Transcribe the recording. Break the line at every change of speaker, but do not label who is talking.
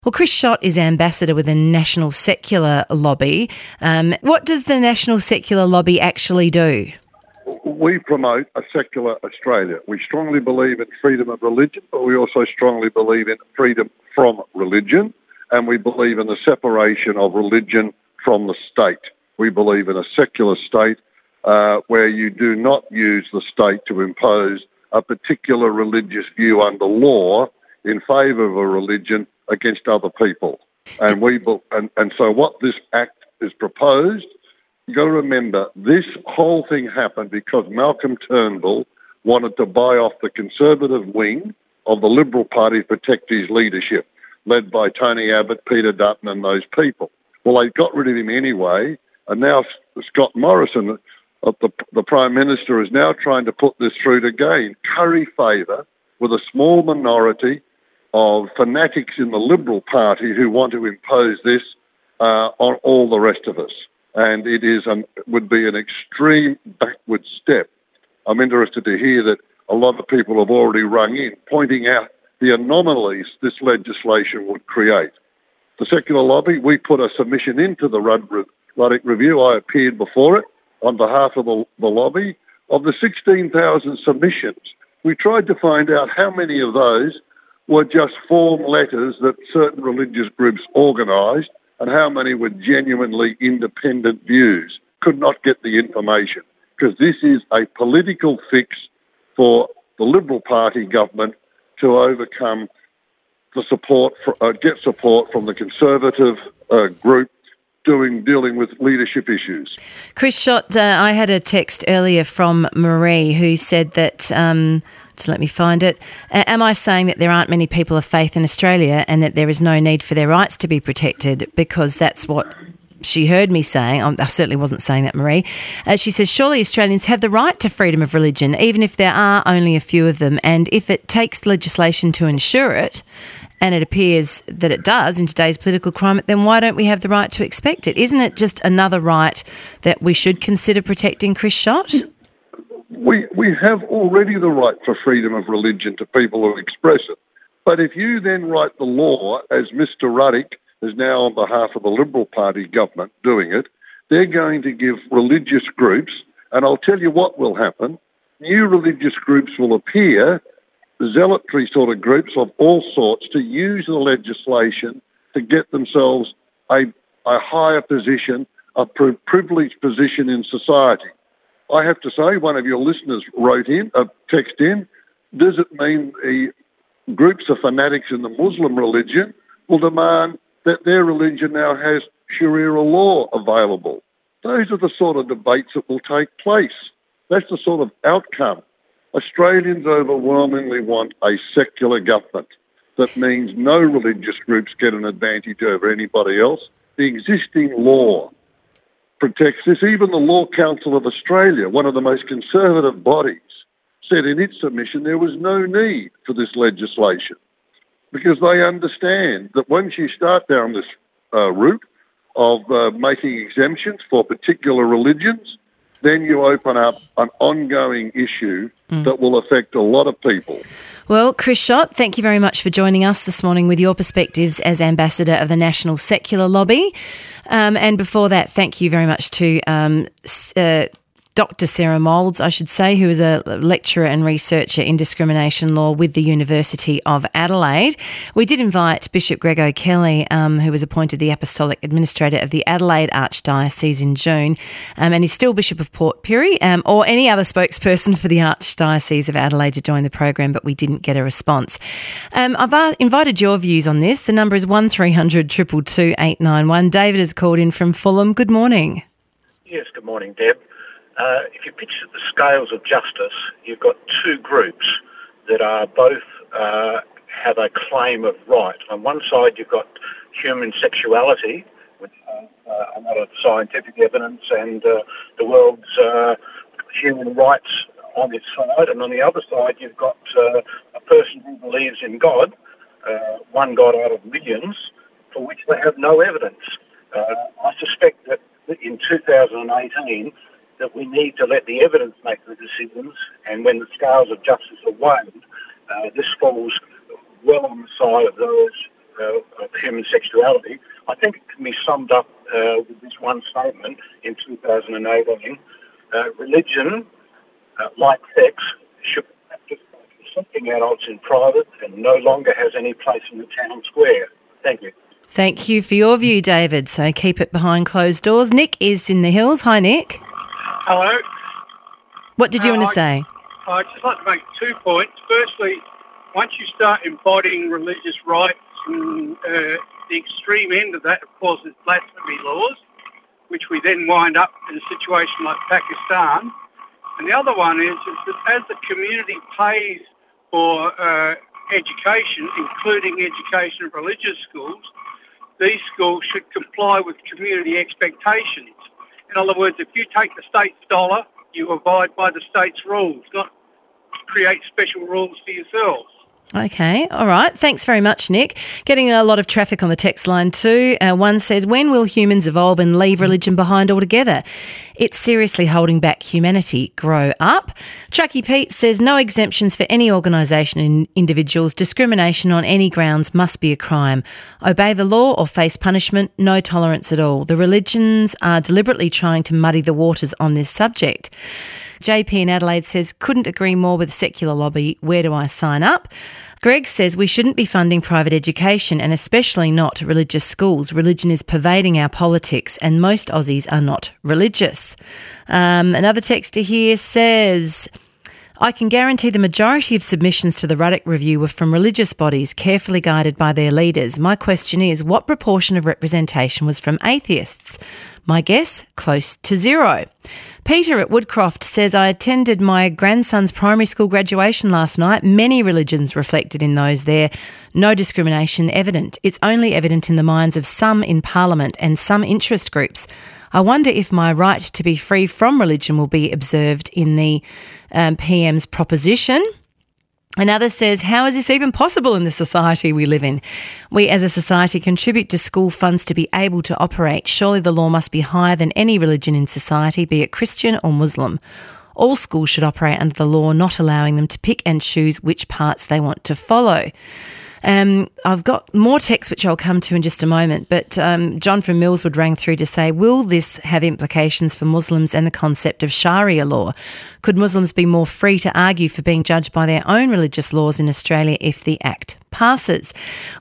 Well, Chris Schott is ambassador with the National Secular Lobby. What does the National Secular Lobby actually do?
We promote a secular Australia. We strongly believe in freedom of religion, but we also strongly believe in freedom from religion, and we believe in the separation of religion from the state. We believe in a secular state where you do not use the state to impose a particular religious view under law in favour of a religion against other people. And so what this act is proposed, you've got to remember, this whole thing happened because Malcolm Turnbull wanted to buy off the Conservative wing of the Liberal Party to protect his leadership, led by Tony Abbott, Peter Dutton and those people. Well, they got rid of him anyway, and now Scott Morrison, the Prime Minister, is now trying to put this through to gain curry favour with a small minority of fanatics in the Liberal Party who want to impose this on all the rest of us. And it would be an extreme backward step. I'm interested to hear that a lot of people have already rung in, pointing out the anomalies this legislation would create. The Secular Lobby, we put a submission into the Ruddock Review. I appeared before it on behalf of the lobby. Of the 16,000 submissions, we tried to find out how many of those were just form letters that certain religious groups organised and how many were genuinely independent views. Could not get the information because this is a political fix for the Liberal Party government to overcome the get support from the Conservative group dealing with leadership issues.
Chris Schott, I had a text earlier from Marie who said that, just let me find it, am I saying that there aren't many people of faith in Australia and that there is no need for their rights to be protected? Because that's what she heard me saying. I certainly wasn't saying that, Marie. She says, surely Australians have the right to freedom of religion, even if there are only a few of them. And if it takes legislation to ensure it, and it appears that it does in today's political climate, then why don't we have the right to expect it? Isn't it just another right that we should consider protecting, Chris Schott?
We have already the right for freedom of religion to people who express it. But if you then write the law, as Mr Ruddock is now on behalf of the Liberal Party government doing it, they're going to give religious groups, and I'll tell you what will happen, new religious groups will appear, zealotry sort of groups of all sorts, to use the legislation to get themselves a higher position, a privileged position in society. I have to say, one of your listeners wrote in, text in, does it mean the groups of fanatics in the Muslim religion will demand that their religion now has Sharia law available? Those are the sort of debates that will take place. That's the sort of outcome. Australians overwhelmingly want a secular government. That means no religious groups get an advantage over anybody else. The existing law protects this. Even the Law Council of Australia, one of the most conservative bodies, said in its submission there was no need for this legislation because they understand that once you start down this route of making exemptions for particular religions, then you open up an ongoing issue that will affect a lot of people.
Well, Chris Schott, thank you very much for joining us this morning with your perspectives as ambassador of the National Secular Lobby. And before that, thank you very much to Dr. Sarah Moulds, I should say, who is a lecturer and researcher in discrimination law with the University of Adelaide. We did invite Bishop Greg O'Kelly, who was appointed the Apostolic Administrator of the Adelaide Archdiocese in June, and he's still Bishop of Port Pirie, or any other spokesperson for the Archdiocese of Adelaide to join the program, but we didn't get a response. I've invited your views on this. The number is 1300 222 891. David has called in from Fulham. Good morning.
Yes, good morning, Deb. If you picture the scales of justice, you've got two groups that are both have a claim of right. On one side, you've got human sexuality, with a lot of scientific evidence and the world's human rights on its side. And on the other side, you've got a person who believes in God, one God out of millions, for which they have no evidence. I suspect that in 2018, that we need to let the evidence make the decisions, and when the scales of justice are weighed, this falls well on the side of those of human sexuality, I think it can be summed up with this one statement in 2018. Religion, like sex, should be practiced by consenting adults in private and no longer has any place in the town square. Thank you.
Thank you for your view, David. So keep it behind closed doors. Nick is in the hills. Hi, Nick.
Hello.
What did you want to say?
I'd just like to make 2 points. Firstly, once you start embodying religious rights, and the extreme end of that, of course, is blasphemy laws, which we then wind up in a situation like Pakistan. And the other one is that as the community pays for education, including education of religious schools, these schools should comply with community expectations. In other words, if you take the state's dollar, you abide by the state's rules, not create special rules for yourselves.
Okay, all right. Thanks very much, Nick. Getting a lot of traffic on the text line too. One says, when will humans evolve and leave religion behind altogether? It's seriously holding back humanity. Grow up. Chucky Pete says, no exemptions for any organisation and individuals. Discrimination on any grounds must be a crime. Obey the law or face punishment. No tolerance at all. The religions are deliberately trying to muddy the waters on this subject. JP in Adelaide says, couldn't agree more with the secular lobby. Where do I sign up? Greg says we shouldn't be funding private education and especially not religious schools. Religion is pervading our politics and most Aussies are not religious. Another texter here says, I can guarantee the majority of submissions to the Ruddock Review were from religious bodies carefully guided by their leaders. My question is, what proportion of representation was from atheists? My guess, close to zero. Peter at Woodcroft says, I attended my grandson's primary school graduation last night. Many religions reflected in those there. No discrimination evident. It's only evident in the minds of some in Parliament and some interest groups. I wonder if my right to be free from religion will be observed in the PM's proposition. Another says, how is this even possible in the society we live in? We as a society contribute to school funds to be able to operate. Surely the law must be higher than any religion in society, be it Christian or Muslim. All schools should operate under the law, not allowing them to pick and choose which parts they want to follow. I've got more texts which I'll come to in just a moment, but John from Millswood rang through to say, will this have implications for Muslims and the concept of Sharia law? Could Muslims be more free to argue for being judged by their own religious laws in Australia if the Act passes?